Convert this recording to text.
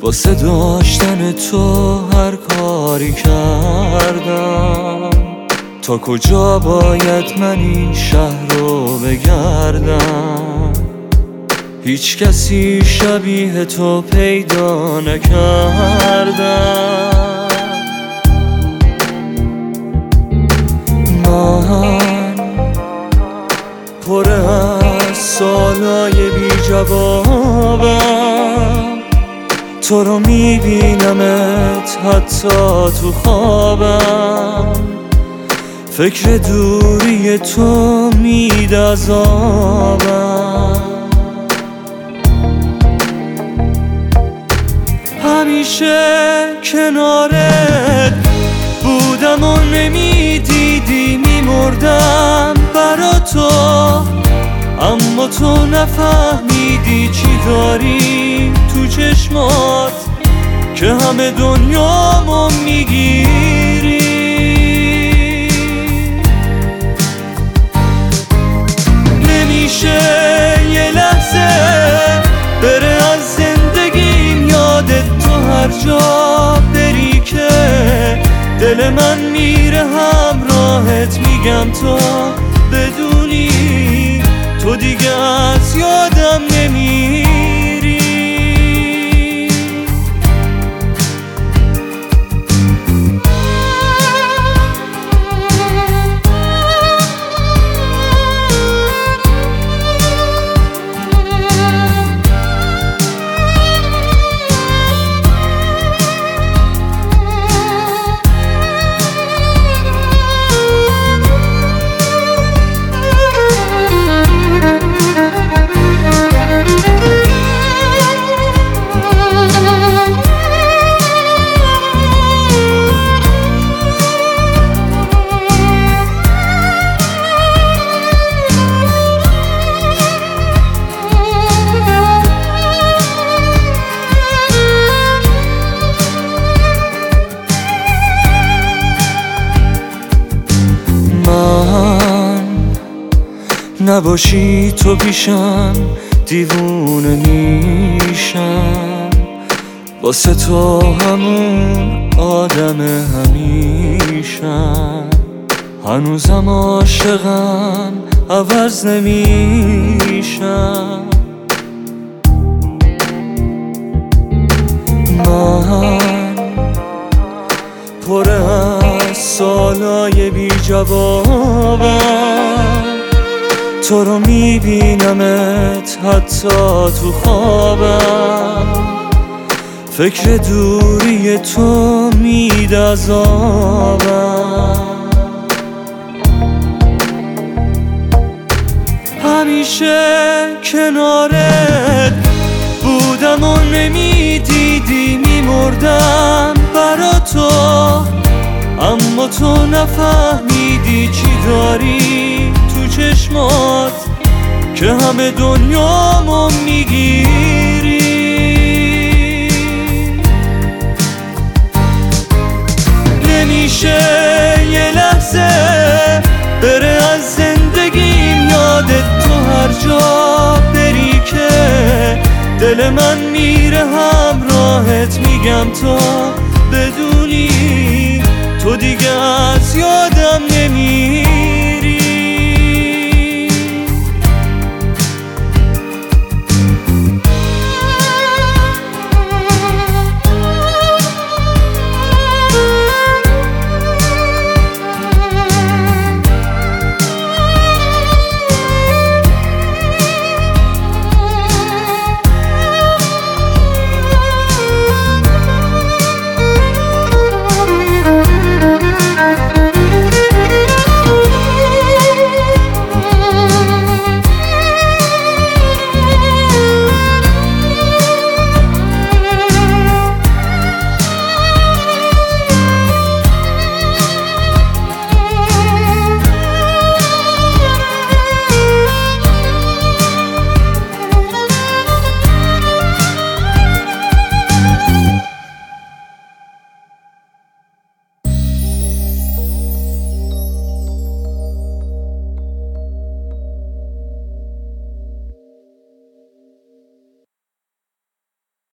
واسه داشتن تو هر کاری کردم. تا کجا باید من این شهر رو بگردم؟ هیچ کسی شبیه تو پیدا نکردم. من پر از سوالای بی جوابم، تو رو میبینمت حتی تو خوابم. فکر دوری تو میده عذابم. همیشه کنارت بودم و نمیدیدی میمردم برا تو، اما تو نفهمیدی چی داری تو چشمات که همه دنیامو میگیری. نمیشه یه لحظه بره از زندگیم یادت، تو هر جا بری که دل من میره همراهت. میگم تو بدونی تو دیگه از یادم نمیری. نباشی تو پیشم دیوونه میشم، واسه تو همون آدم همیشم. هنوزم عاشقم عوض نمیشم. من پر از سوالای بی جوابم، تو رو میبینمت حتی تو خوابم. فکر دوری تو میده عذابم. همیشه کنارت بودم و نمیدیدی میمردم برا تو، اما تو نفهمیدی چی داری تو چشمات که همه دنیامو میگیری. نمیشه یه لحظه بره از زندگیم یادت، تو هر جا بری که دل من میره همراهت. میگم تو بدونی تو دیگه از یاد